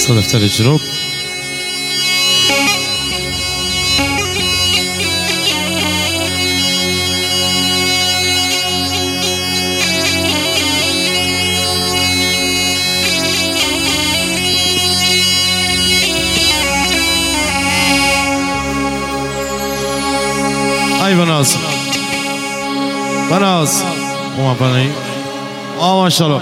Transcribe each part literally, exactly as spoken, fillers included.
صدفت الجروب ای بناز بناز اوما بنایی آه ماشاءالله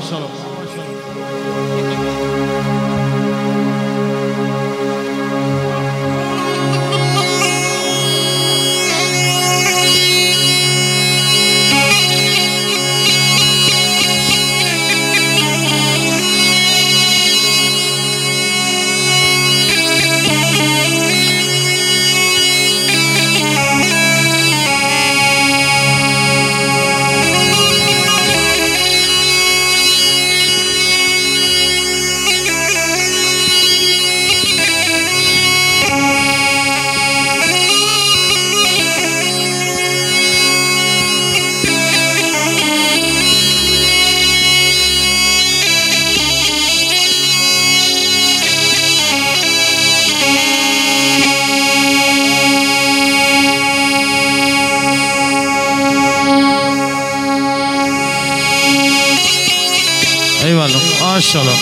ایوالله ماشاءالله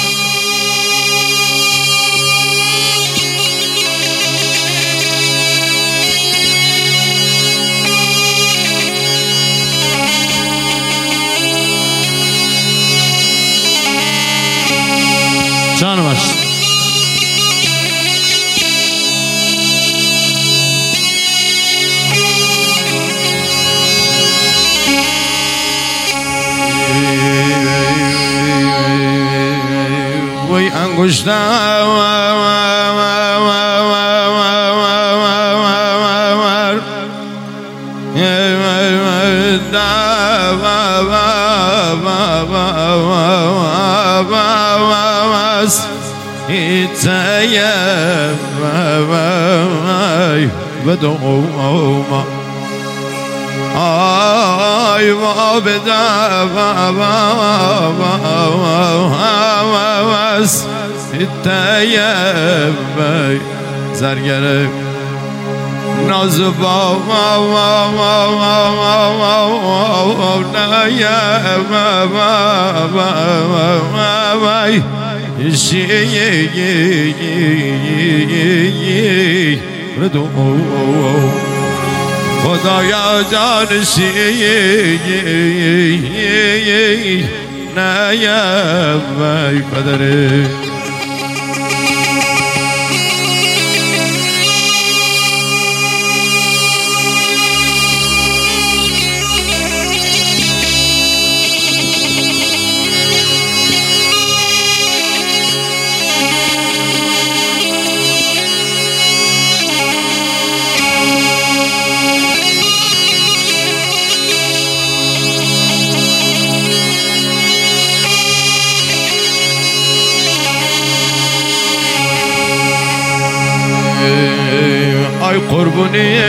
جانمش وی انگشتم بدوما آی ما بدم واس تیم زرگر ناز با خدایا جانشی نیم ای قدره ای قربونی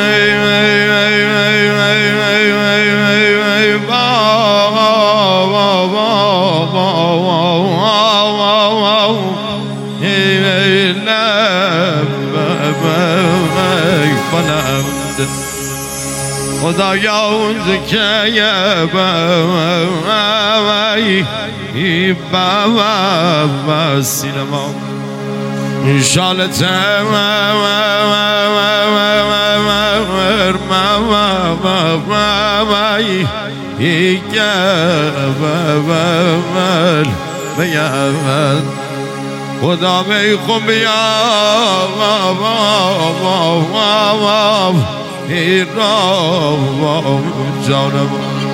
خدایا اون زکیه بایی بابا سینما انشالله تمر مامای یکبل بیامد خدا میخوام بیا ایران جانم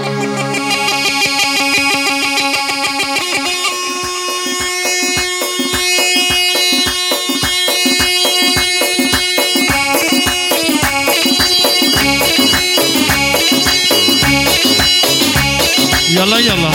يلا يلا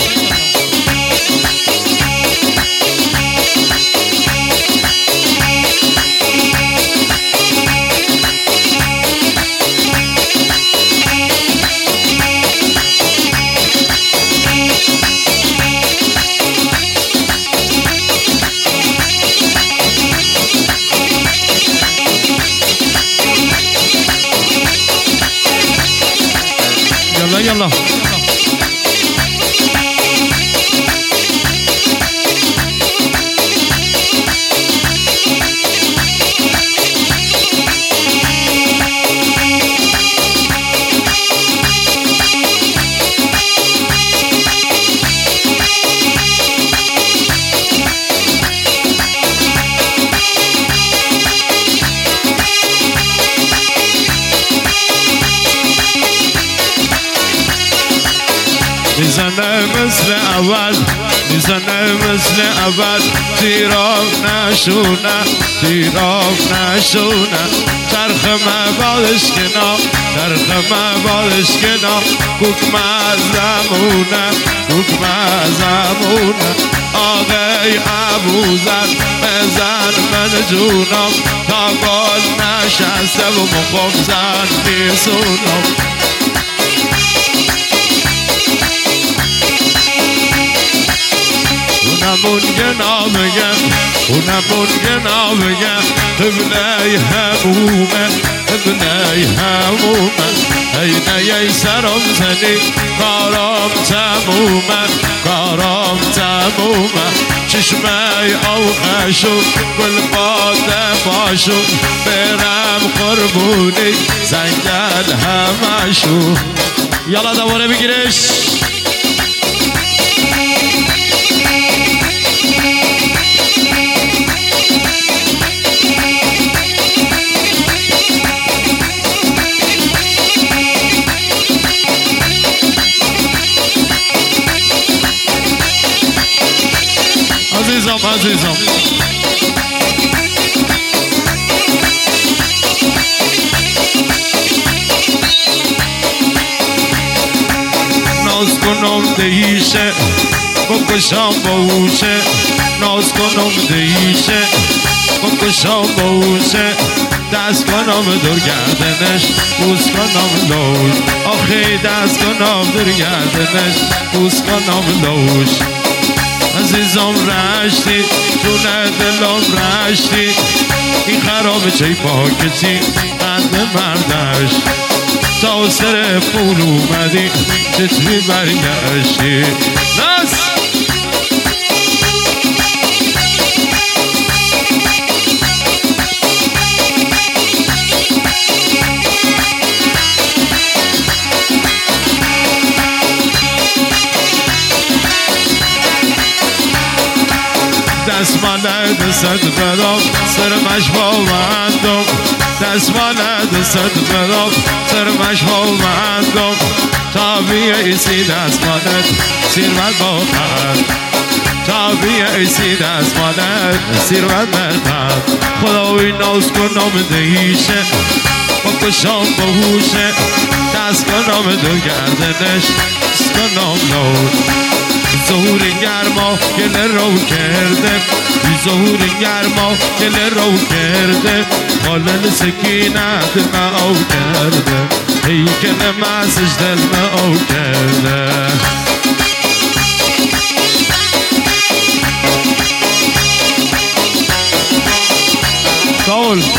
یالا یالا میزنه مثل اول میزنه مثل اول تیراب نشونه تیراب نشونه چرخ مبادش کنا چرخ مبادش کنا کوک مزمونه کوک مزمونه آقای ابوذر بزن من جونم تا گل نشسته و مخم زن بیسونم اونمون گنا بگم اونمون گنا بگم قبله همومه قبله همومه ای ای سرم زنی کارم تمومه کارم تمومه چشمه آوخشو گل باده باشو برم قربونی زنگل همشو یالا دواره بگیرش عزیزم عزیزم ناز کنم دهیشه بکشم باوشه ناز کنم دهیشه بکشم باوشه دست کنم دور گردنش بوس کنم لوش آخی دست کنم دور گردنش بوس کنم لوش عزیزم رشتی جونه دلم رشتی این خراب چه پاکتی قند مردش تا سر پول اومدی چطوری برگشتی ناس دستمانه دست بدم سرمش باوندم دستمانه دست بدم سرمش باوندم تا بیایسی دستمانه سیروت باخد تا بیایسی دستمانه سیروت برخد خداوی ناز کنم دهیشه بکشم بهوشه دست کنم دو گردنش دست کنم لود ظهور گرما گل رو کرده ظهور گرما گل رو کرده خالل سکینت ما او کرده ای که نمازش دل ما او کرده قول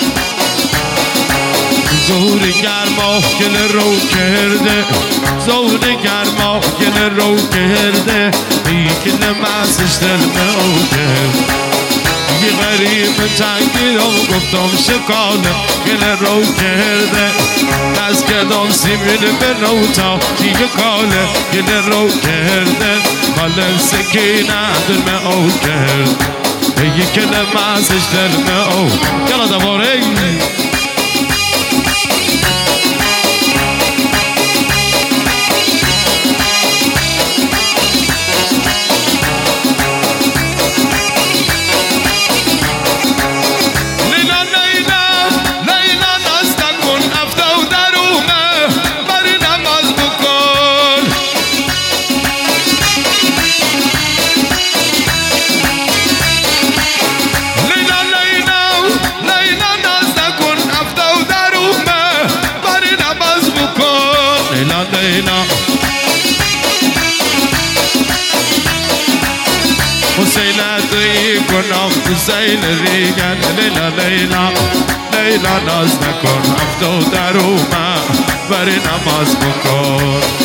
ظهور گرما گل رو کرده ظهور گرما گل رو کرده ای که نمازش دل او کرده یه غریب تنگیدم گفتم شکانه گل رو کرده دست کردم سیمیل به نوتا دیگه کاله گل رو کرده کاله سکینه دل او کرد ای که نمازش دل او یالا دواره حسینتی کنم حسین ریگن لیلا لیلا لیلا ناز نکن هفتو در اومد بری نماز بکن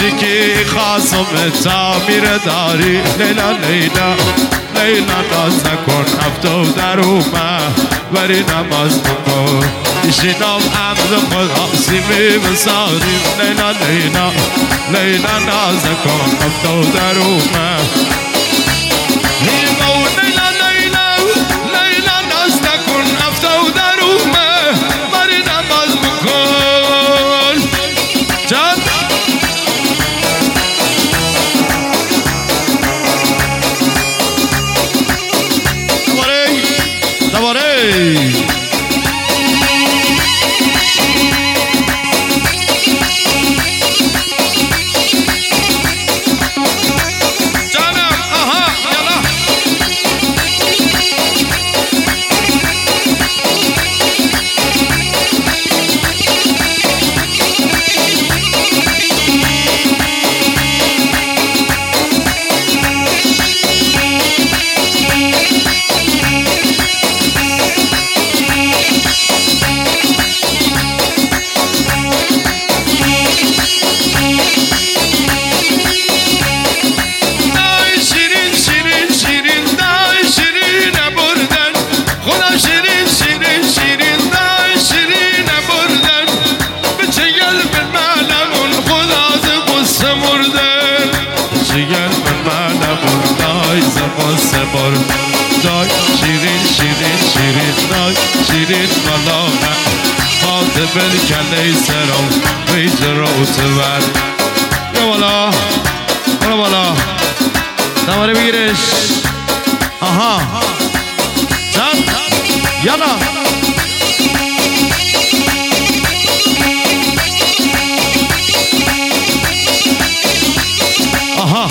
کوچیکی خاصم تعمیر داری لیلا لیلا لیلا ناز نکن هفتو در اومد بری نماز بکن ایشینام عمد خدا سیمی بساریم لیلا لیلا لیلا ناز نکن هفتو در اومد لیلا لیلا لیلا ناز نکن هفتو در اومد بری نماز بکن جان دای شیرین شیرین شیرین دای شیرین بالا خاطب الکلی سرم بیت رو تبر یا بالا برو بالا دواره بگیرش آها چند یالا آها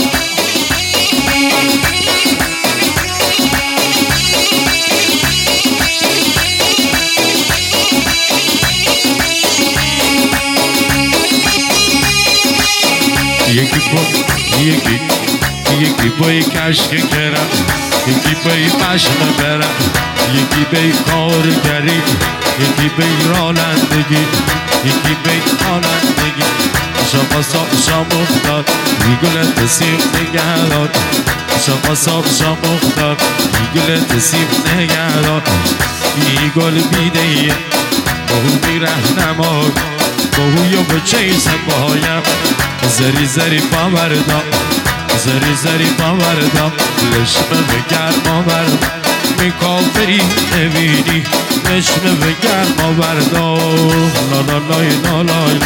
یکی با یکی یکی بای کشک کرم یکی بای پشم برم یکی بای کارگری یکی بای رانندگی یکی بای رانندگی شما صاحب شما افتاد میگلت سیب نگهدار شما صاحب شما افتاد میگلت سیب نگهدار میگل بیدهیه باهو میرهنمای باهو یا بچه سبایم زری زری پاوردم زری زری پاوردم لشمه به گرما بردم می کافری نبینی لشمه به گرما بردم لا لا لای لا لای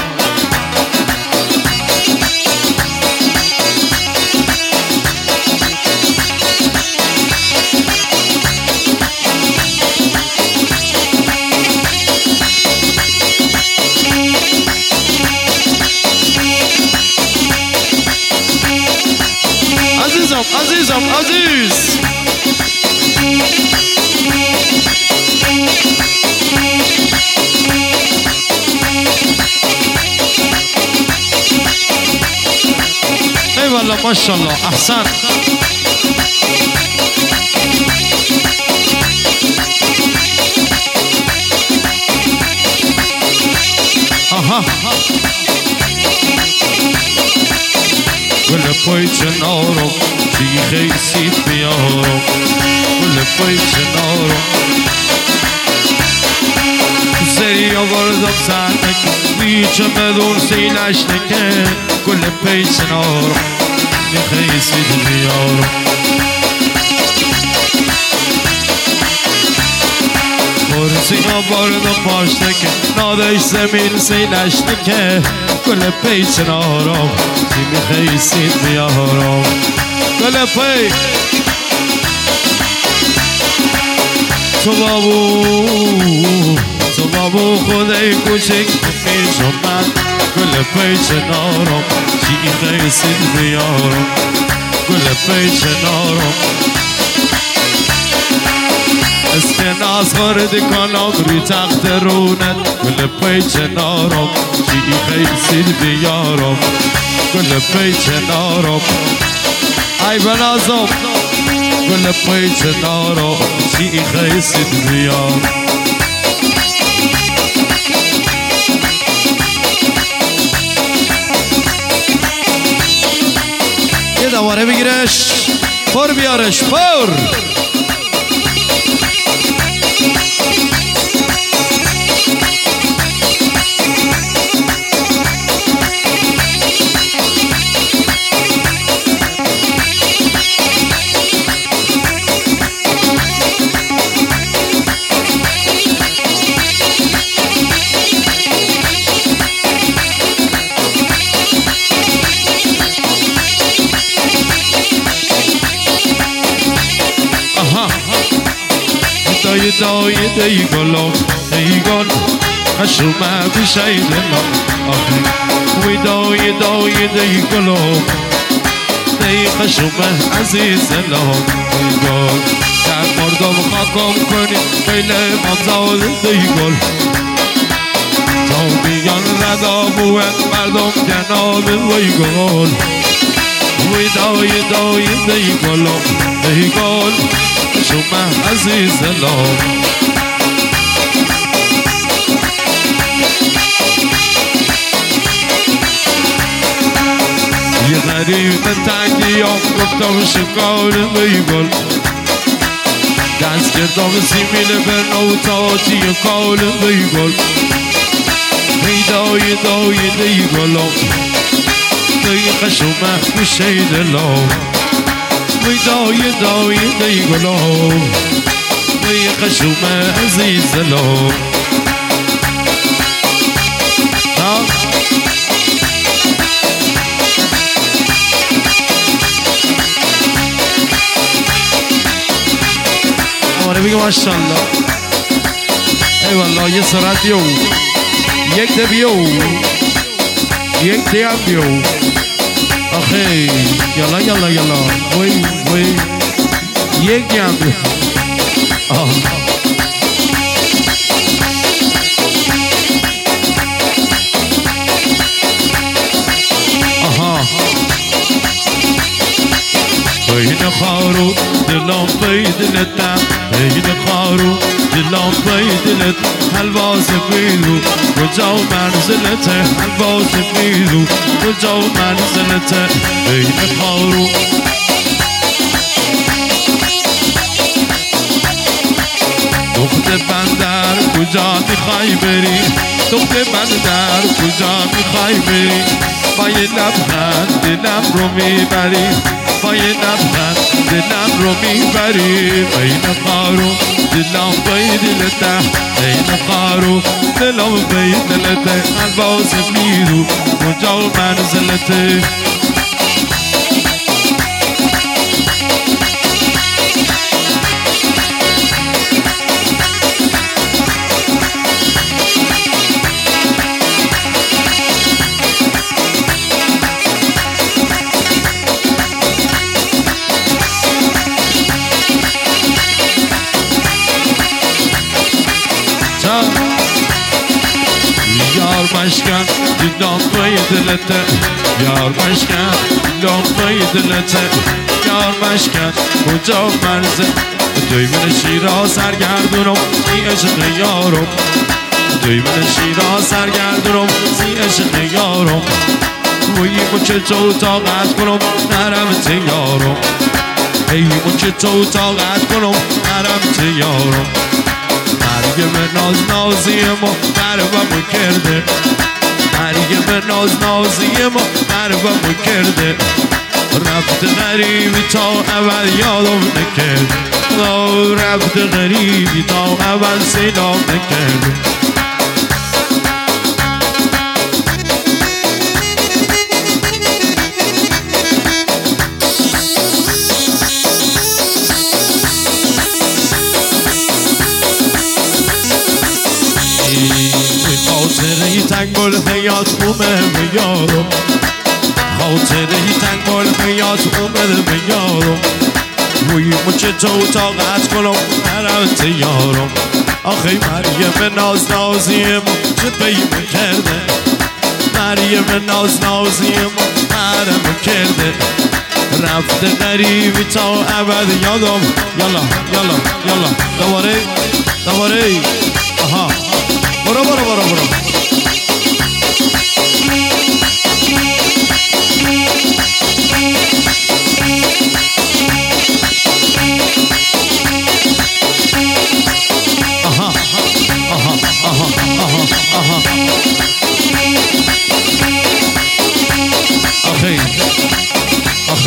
عزیزم عزیز ای والله ماشاءالله احسن آها گل پای چنارم شیخه سیب بیارم گل پای چنارم سری آوردم سرنک بیچه بدون سیلش نکه گل پای چنارم شیخه سیب بیارم برسی آوردم پاشتکه نادش زمین سیلش نکه گل پای چنارم شیخه سیب بیارم گل پای تو بابو تو بابو خدای کوچک میشم من گل پای چنارم شیخه سیب بیارم گل پای چنارم اسکناس خورد کنم روی تخت رونت گل پای چنارم شیخه سیب بیارم گل پای چنارم ای بنازم گل پای چنارم شیخه سیب بیارم دواره بگیرش پر بیارش پر دای دی گلم ای گل خشومه بشه دلم آخی وی دای دای دی گلم دی خشومه عزیز دلم ای گل در مردم خاکم کنی خیلی ممزاد دی گل تا بیان ردا بود مردم جناب وی گل وی دای دای دی گلم ای گل شما عزیز دلم یه غریب تنگیام گفتم شکار بیگل دست کردم سیمین برنو تاتی کار بیگل ای دای دای دی گلم دی خشومه میشه دلم وی دای دای دی گلم وی خشومه عزیز دلم آره بگه ماشالله ای والله یه سرعت بیو یک ده بیو یک ده هم بیو آخی یلا یلا یلا وی وی یک ده هم بیو آه آها این خارو دلم بیدلتم این خارو دلم بیدلت حلوا سفیدو کجا منزلته حلوا سفیدو کجا منزلته این خارو دخت بندر کجا میخوای بری دخت بندر کجا میخوای بری با یه لبخند دلم رو میبری با یه لبخند دلم رو میبری این خارو دلم بیدلته این خارو دلم بیدلته حلوا سفیدو کجا منزلته یار مشکن دلم بیدلته یار مشکن دلم بیدلته یار مشکن کجا منزل توی من شیراز سرگردونم سی عشق یارم توی من شیراز سرگردونم سی عشق یارم وی مچه تو طاقت کنم نرم تیارم ای مچه تو طاقت کنم نرم تیارم مریم ناز نازی ما قربم کرده مریم ناز نازی ما قربم کرده رفت غریبی تا اول یادم نکرد رفت غریبی تا اول سیدام نکرد خاطره تنگ بال حیات اومد یارم خاطره تنگ بال حیات اومد یارم وی مچه تو طاقت کنم نرمت یارم آخی مریم ناز نازی ما چه بیمه کرده مریم ناز نازی ما حرم کرده رفته غریبی تا ابد یادم یالا یالا یالا دواره دواره آها برو برو برو برو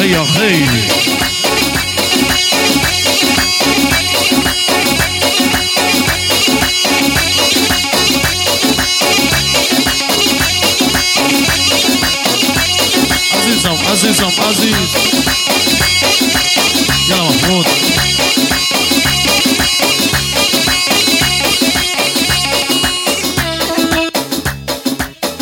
خیلی خیلی عزیزم عزیزم عزیز